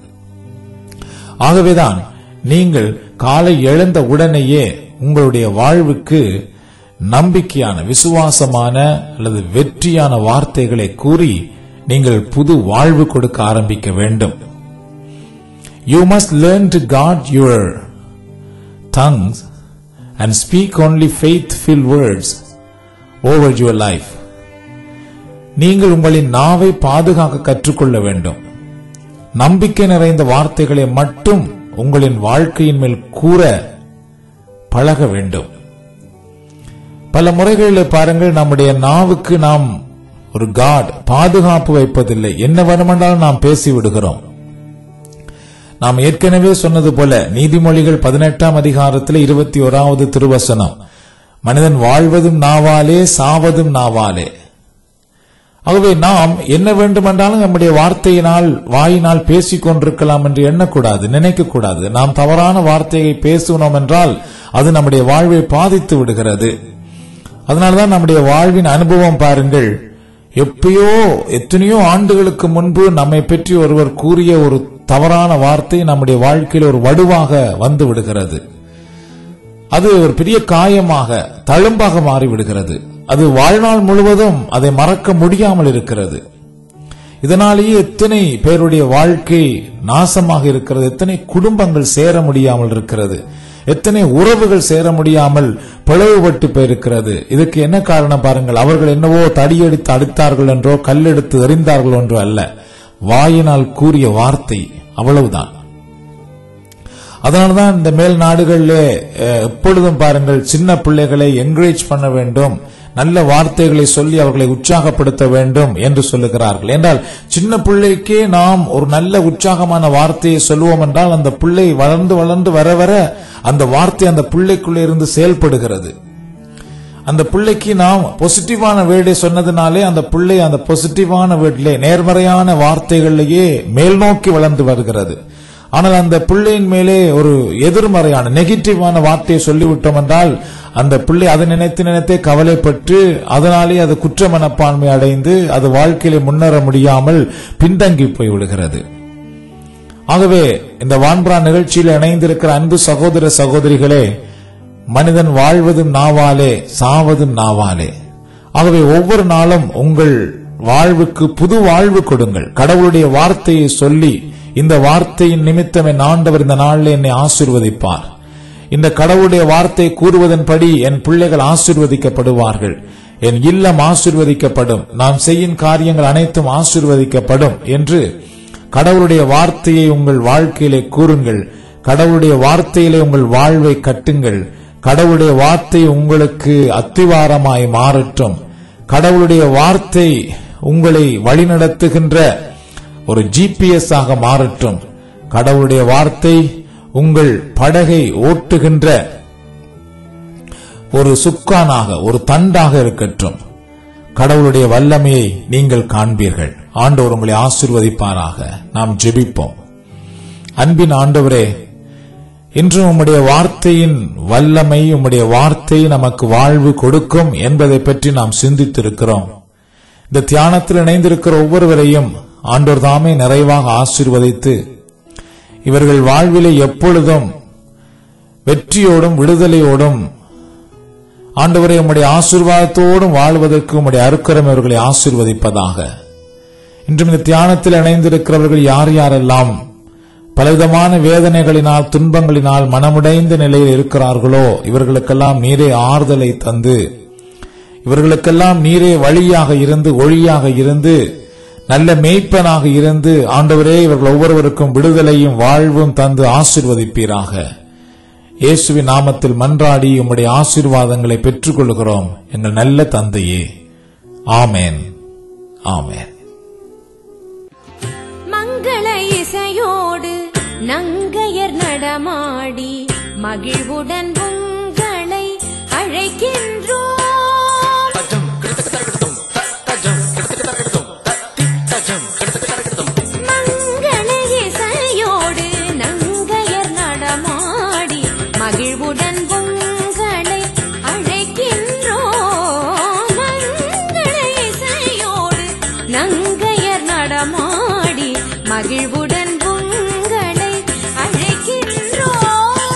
ஆகவேதான் நீங்கள் காலை எழுந்த உடனேயே உங்களுடைய வாழ்வுக்கு நம்பிக்கையான, விசுவாசமான அல்லது வெற்றியான வார்த்தைகளை கூறி நீங்கள் புது வாழ்வு கொடுக்க ஆரம்பிக்க வேண்டும். You must learn to guard your tongues and speak only faith-filled words over your life. நீங்கள் உங்களின் நாவை பாதுகாக்க கற்றுக்கொள்ள வேண்டும். நம்பிக்கை நிறைந்த வார்த்தைகளை மட்டும் உங்களின் வாழ்க்கையின் மேல் கூற பழக வேண்டும். பல முறைகளில் பாருங்கள், நம்முடைய நாவுக்கு நாம் ஒரு காட் பாதுகாப்பு வைப்பதில்லை. என்ன வேணுமென்றாலும் நாம் பேசி விடுகிறோம். நாம் ஏற்கனவே சொன்னது போல நீதிமொழிகள் பதினெட்டாம் அதிகாரத்தில் இருபத்தி ஓராவது திருவசனம், மனிதன் வாழ்வதும் நாவாலே சாவதும் நாவாலே. ஆகவே நாம் என்ன வேண்டுமென்றாலும் நம்முடைய வார்த்தையினால் வாயினால் பேசிக் கொண்டிருக்கலாம் என்று எண்ணக்கூடாது, நினைக்கக்கூடாது. நாம் தவறான வார்த்தையை பேசுகிறோம் என்றால் அது நம்முடைய வாழ்வை பாதித்து விடுகிறது. அதனால்தான் நம்முடைய வாழ்வின் அனுபவம் பாருங்கள், எப்பயோ எத்தனையோ ஆண்டுகளுக்கு முன்பு நம்மை பற்றி ஒருவர் கூறிய ஒரு தவறான வார்த்தை நம்முடைய வாழ்க்கையில் ஒரு வடுவாக வந்து விடுகிறது. அது ஒரு பெரிய காயமாக, தழும்பாக மாறிவிடுகிறது. அது வாழ்நாள் முழுவதும் அதை மறக்க முடியாமல் இருக்கிறது. இதனாலேயே எத்தனை பேருடைய வாழ்க்கை நாசமாக இருக்கிறது, எத்தனை குடும்பங்கள் சேர முடியாமல் இருக்கிறது, எத்தனை உறவுகள் சேர முடியாமல் பிளவுபட்டு போயிருக்கிறது. இதுக்கு என்ன காரணம் பாருங்கள், அவர்கள் என்னவோ தடியெடுத்து அடித்தார்கள் என்றோ கல்லெடுத்து எறிந்தார்கள் என்றோ அல்ல, வாயினால் கூறிய வார்த்தை, அவ்வளவுதான். அதனால்தான் இந்த மேல் நாடுகளிலே எப்பொழுதும் பாருங்கள், சின்ன பிள்ளைகளை என்கரேஜ் பண்ண வேண்டும், நல்ல வார்த்தைகளை சொல்லி அவர்களை உற்சாகப்படுத்த வேண்டும் என்று சொல்லுகிறார்கள். என்றால் சின்ன பிள்ளைக்கே நாம் ஒரு நல்ல உற்சாகமான வார்த்தையை சொல்லுவோம் என்றால் அந்த பிள்ளை வளர்ந்து வளர்ந்து வர வர அந்த வார்த்தை அந்த பிள்ளைக்குள்ளே இருந்து செயல்படுகிறது. அந்த பிள்ளைக்கு நாம் பாசிட்டிவான வேர்டை சொன்னதுனாலே அந்த பிள்ளை அந்த பாசிட்டிவான வேர்டிலே நேர்மறையான வார்த்தைகளிலேயே மேல் நோக்கி வளர்ந்து வருகிறது. ஆனால் அந்த பிள்ளையின் மேலே ஒரு எதிர்மறையான நெகட்டிவான வார்த்தையை சொல்லிவிட்டோம் என்றால் அந்த பிள்ளை அதை நினைத்து நினைத்தே கவலைப்பட்டு அதனாலே அது குற்ற மனப்பான்மை அடைந்து அது வாழ்க்கையிலே முன்னேற முடியாமல் பின்தங்கி போய்விடுகிறது. ஆகவே இந்த வான்பரா நிகழ்ச்சியில் இணைந்திருக்கிற அன்பு சகோதர சகோதரிகளே, மனிதன் வாழ்வதும் நாவாலே சாவதும் நாவாலே. ஆகவே ஒவ்வொரு நாளும் உங்கள் வாழ்வுக்கு புது வாழ்வு கொடுங்கள். கடவுளுடைய வார்த்தையை சொல்லி, இந்த வார்த்தையின் நிமித்தம் என் ஆண்டவர் இந்த நாளில் என்னை ஆசீர்வதிப்பார், இந்த கடவுளுடைய வார்த்தை கூறுவதன்படி என் பிள்ளைகள் ஆசீர்வதிக்கப்படுவார்கள், என் இல்லம் ஆசீர்வதிக்கப்படும், நாம் செய்யும் காரியங்கள் அனைத்தும் ஆசீர்வதிக்கப்படும் என்று கடவுளுடைய வார்த்தையை உங்கள் வாழ்க்கையிலே கூறுங்கள். கடவுளுடைய வார்த்தையிலே உங்கள் வாழ்வை கட்டுங்கள். கடவுளுடைய வார்த்தை உங்களுக்கு அத்திவாரமாய் மாறட்டும். கடவுளுடைய வார்த்தை உங்களை வழிநடத்துகின்ற ஒரு ஜிபிஎஸ் ஆக மாறட்டும். கடவுளுடைய வார்த்தை உங்கள் படகை ஓட்டுகின்ற ஒரு சுக்கானாக, ஒரு தண்டாக இருக்கட்டும். கடவுளுடைய வல்லமையை நீங்கள் காண்பீர்கள். ஆண்டவர் உங்களை ஆசீர்வதிப்பாராக. நாம் ஜெபிப்போம். அன்பின் ஆண்டவரே, இன்று உம்முடைய வார்த்தையின் வல்லமை, உம்முடைய வார்த்தை நமக்கு வாழ்வு கொடுக்கும் என்பதை பற்றி நாம் சிந்தித்திருக்கிறோம். இந்த தியானத்தில் இணைந்திருக்கிற ஒவ்வொருவரையும் ஆண்டவர் தாமே நிறைவாக ஆசீர்வதித்து இவர்கள் வாழ்விலே எப்பொழுதும் வெற்றியோடும் விடுதலையோடும் ஆண்டவரே உம்முடைய ஆசீர்வாதத்தோடும் வாழ்வதற்கு உம்முடைய அருக்கரம் இவர்களை ஆசீர்வதிப்பதாக. இன்றும் இந்த தியானத்தில் இணைந்திருக்கிறவர்கள் யார் யாரெல்லாம் பலவிதமான வேதனைகளினால் துன்பங்களினால் மனமுடைந்த நிலையில் இருக்கிறார்களோ இவர்களுக்கெல்லாம் நீரே ஆறுதலை தந்து, இவர்களுக்கெல்லாம் நீரே வழியாக இருந்து ஒளியாக இருந்து நல்ல மேய்ப்பனாக இருந்து ஆண்டவரே இவர்கள் ஒவ்வொருவருக்கும் விடுதலையும் வாழ்வும் தந்து ஆசீர்வதிப்பீராக. இயேசுவின் நாமத்தில் மன்றாடி உம்முடைய ஆசீர்வாதங்களை பெற்றுக் கொள்கிறோம் எங்கள் நல்ல தந்தையே. ஆமேன், ஆமேன். மங்கள இசையோடு நங்கையர் நடமாடி மகிழ்வுடன் உங்களை அழைக்கின்றோம். மங்கள இசையோடு நங்கையர் நடமாடி மகிழ்வுடன் உங்களை அழைக்கின்றோம். மங்கள இசையோடு நங்கையர் நடமாடி மகிழ்வுடன் உங்களை அழைக்கின்றோம்.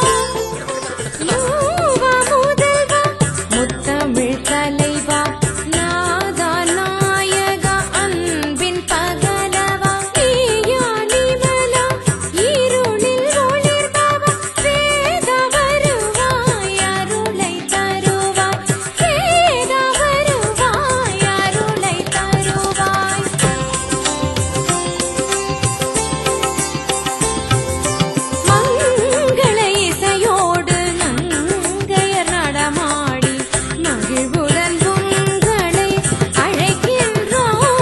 யூவா முதல்வா முத்தமிழ் தலைவா நாதா நாயகா அன்பின் பகலவா ஈயா நிமலா இருளில் ஒளிர்பவா வேதா வருவாய் அருளை தருவாய் வேதா வருவாய் அருளை தருவாய். மங்கள இசையோடு நங்கையர் நடமாடி மகிழ்வுடன் உங்களை அழைக்கின்றோம்.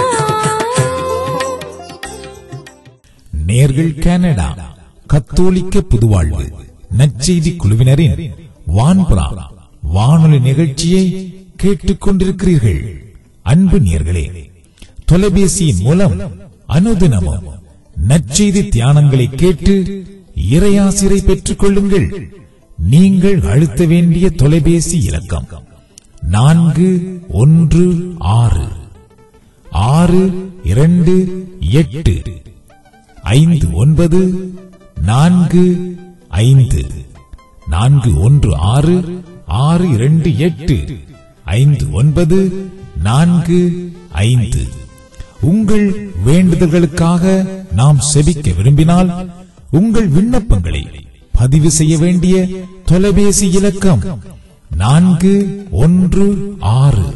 நேர்கள் கனடா கத்தோலிக்க புதுவாழ்வு நற்செய்தி குழுவினரின் வான்புறா வானொலி நிகழ்ச்சியை கேட்டுக் கொண்டிருக்கிறீர்கள். அன்பு நேர்களே, தொலைபேசியின் மூலம் அனுதினமும் நற்செய்தி தியானங்களை கேட்டு இறையாசிரை பெற்றுக் கொள்ளுங்கள். நீங்கள் அழுத்த வேண்டிய தொலைபேசி இலக்கம் நான்கு ஒன்று ஆறு ஆறு இரண்டு எட்டு ஐந்து ஒன்பது நான்கு ஐந்து நான்கு ஒன்று ஆறு ஆறு இரண்டு எட்டு ஐந்து ஒன்பது நான்கு ஐந்து. உங்கள் வேண்டுதல்களுக்காக நாம் செபிக்க விரும்பினால் உங்கள் விண்ணப்பங்களை பதிவு செய்ய வேண்டிய தொலைபேசி இலக்கம் நான்கு ஒன்று ஆறு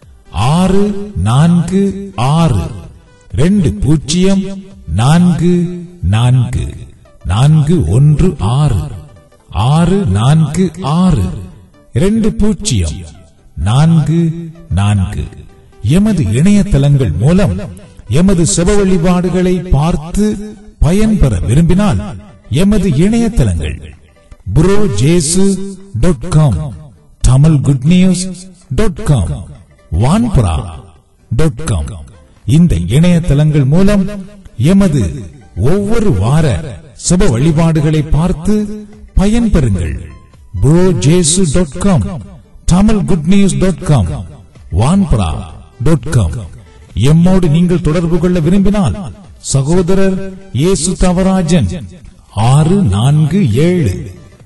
ஆறு நான்கு ஆறு ரெண்டு பூஜ்ஜியம் நான்கு நான்கு நான்கு ஒன்று ஆறு ஆறு நான்கு ஆறு இரண்டு பூஜ்ஜியம் நான்கு நான்கு. எமது இணையதளங்கள் மூலம் எமது செப வழிபாடுகளை பார்த்து பயன்பெற விரும்பினால் எமது இணையதளங்கள் pro Jesu dot com, Tamil good news dot com, Vanpura dot com. இந்த இணையதளங்கள் மூலம் எமது ஒவ்வொரு வார செப வழிபாடுகளை பார்த்து பயன்பெறுங்கள். Pro Jesu dot com, Tamil good news dot com, Vanpura dot com. எம்மோடு நீங்கள் தொடர்பு கொள்ள விரும்பினால் சகோதரர் இயேசு தவராஜன் ஆறு நான்கு ஏழு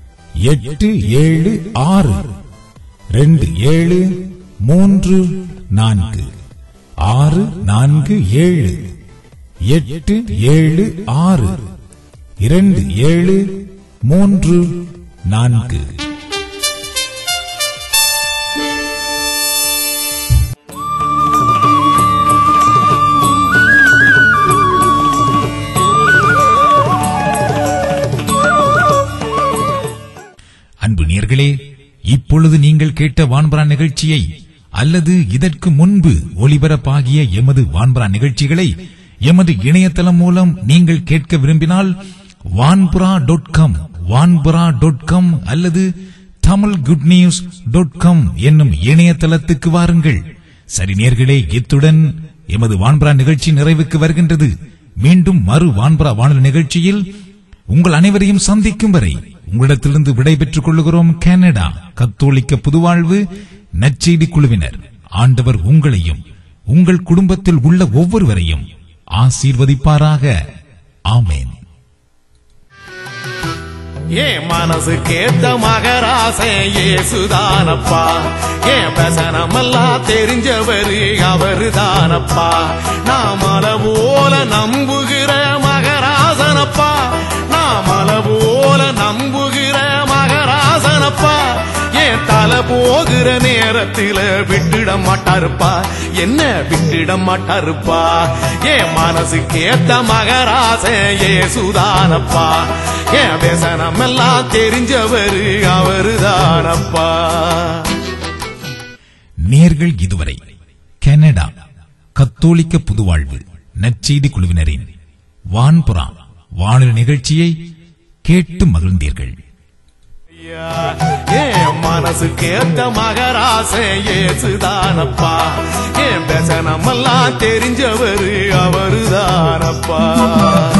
எட்டு ஏழு ஆறு ரெண்டு ஏழு மூன்று நான்கு ஆறு நான்கு ஏழு எட்டு ஏழு ஆறு இரண்டு ஏழு மூன்று நான்கு. அன்பு நேயர்களே, இப்பொழுது நீங்கள் கேட்ட வான்புறா நிகழ்ச்சியை அல்லது இதற்கு முன்பு ஒளிபரப்பாகிய எமது வான்புறா நிகழ்ச்சிகளை எமது இணையதளம் மூலம் நீங்கள் கேட்க விரும்பினால் Vanpura dot com, Vanpura dot com அல்லது Tamil good news dot com என்னும் இணையதளத்துக்கு வாருங்கள். சரி நேயர்களே, இத்துடன் எமது வான்புறா நிகழ்ச்சி நிறைவுக்கு வருகின்றது. மீண்டும் மறு வான்புறா வானொலி நிகழ்ச்சியில் உங்கள் அனைவரையும் சந்திக்கும் வரை உங்களிடத்திலிருந்து விடைபெற்றுக் கொள்ளுகிறோம். கனடா கத்தோலிக்க புதுவாழ்வு நற்செய்தி குழுவினர். ஆண்டவர் உங்களையும் உங்கள் குடும்பத்தில் உள்ள ஒவ்வொருவரையும் ஆசீர்வதிப்பாராக. ஆமேன். என் மனசு கேட்ட மகராசே இயேசுதானப்பா, என் வசனமெல்லாம் தெரிஞ்சவரு அவரு தானப்பா. நான் மலை போல நம்புகிற மகராசனப்பா, நான் மலை போல நம்புகிற மகராசனப்பா. என் ஏன் தலை போகிற நேரத்தில விட்டுட மாட்டாருப்பா, என்ன விட்டுட மாட்டாருப்பா. என் மனசுக்கு ஏத்த மகராச இயேசுதானப்பா, என் பேசனம் எல்லாம் தெரிஞ்சவரு அவருதானப்பா. நேர்கள் இதுவரை கனடா கத்தோலிக்க புதுவாழ்வு நற்செய்தி குழுவினரின் வான்புறா வானொலி நிகழ்ச்சியை கேட்டு மகிழ்ந்தீர்கள். என் மனசுக்கு ஏத்த மகராச இயேசுதானப்பா, என் பேசனம் எல்லாம் தெரிஞ்சவரு அவருதானப்பா.